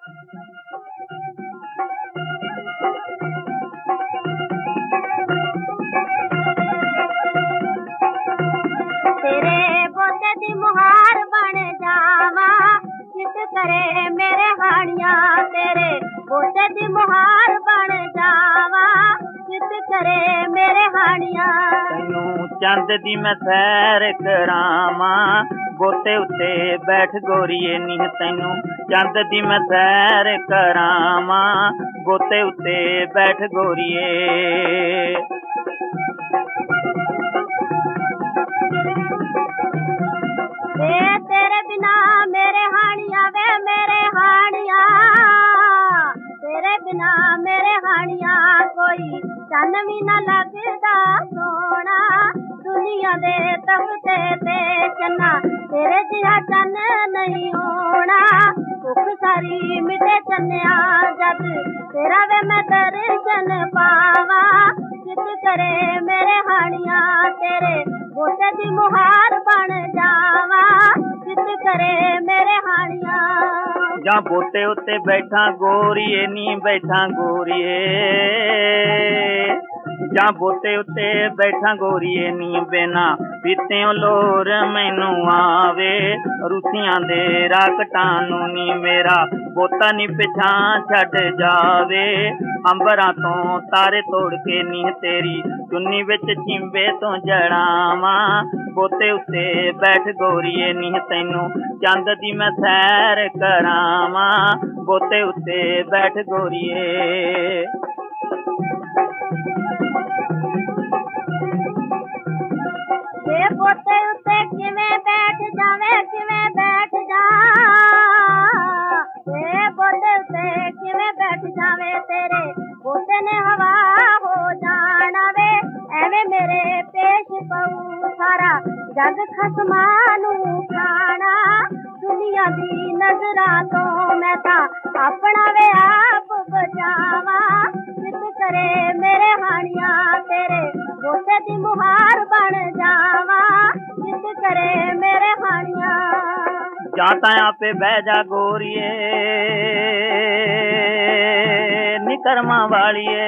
तेरे पोते दी मुहार बन जावा, चित करे मेरे हानिया। तेरे पोते दी मुहार बन जावा, चित करे मेरे हानिया। तैनू चंद दी मैं सैर करावा, बोते उत्ते बैठ गोरीए नी। तैनू चंद दी मैं सैर करावा, बोते उत्ते बैठ गोरीए। तेरे बिना मेरे हानिया वे मेरे हानिया, तेरे बिना मेरे हानिया। कोई चन भी न लगदा सोना, दुनिया दे तख्ते ते चन्ना तेरे जिहा चन नहीं होना। भुख सारी मिटे चन्या जद तेरा वे मैं दर्शन पावा, चित करे मेरे हानिया। तेरे पोते दी मुहार बन जावा, चित करे मेरे हानिया। जा बोते उत्ते बैठा गोरीए नी बैठा गोरीए, जा बोते उत्ते बैठा गोरीए नी। बिना पीत्यों लोर मैनू आवे, रुसियां दे राकटां नू नी। मेरा पोता नी पिछां छड्ड जावे, अंबरां तो तारे तोड़ के नी। तेरी चुन्नी विच चिंबे तो जड़ावा, बोते उत्ते बैठ गोरीए नी। तैनू चंद दी मैं सैर करावा, बोते उत्ते बैठ गोरीए। पोते उत्ते किवें बैठ जावे, किवें बैठ जा। पोते उत्ते किवें बैठ जावे, तेरे पोते ने हवा हो जाना वे। एवें मेरे पेश पऊ सारा जग खसमां नू खाना। दुनिया दी नजरां तो मैं तां अपना वे आप बचावा, चित करे मेरे हानिया। तेरे पोते दी मुहार बन जावा, चित करे मेरे हानिया। जाता आपे बह जा गोरीए नी कर्मा वालिए,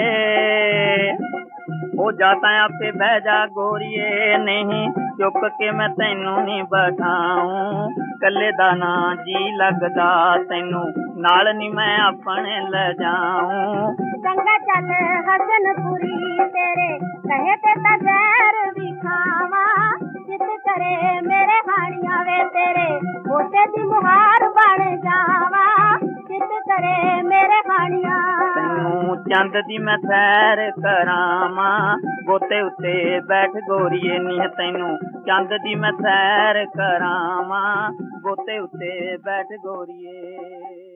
ओ जाता आपे बह जा गोरीए। नहीं चुक के मैं तैनू नी बैठाऊं, कल्ले दा ना जी लगदा तैनू नाल नी मैं अपने ले जाऊं। चंगा चल हसनपुरी तेरे कहे ते ता जहर भी खावा, चित करे मेरे हानिया। वे तेरे पोते दी मुहार बन जावा, चित करे मेरे हानिया। तैनू चंद दी मैं सैर करावा, बोते उत्ते बैठ गोरीए नी। तैनू चंद दी मैं सैर करावा, बोते उत्ते बैठ गोरीए।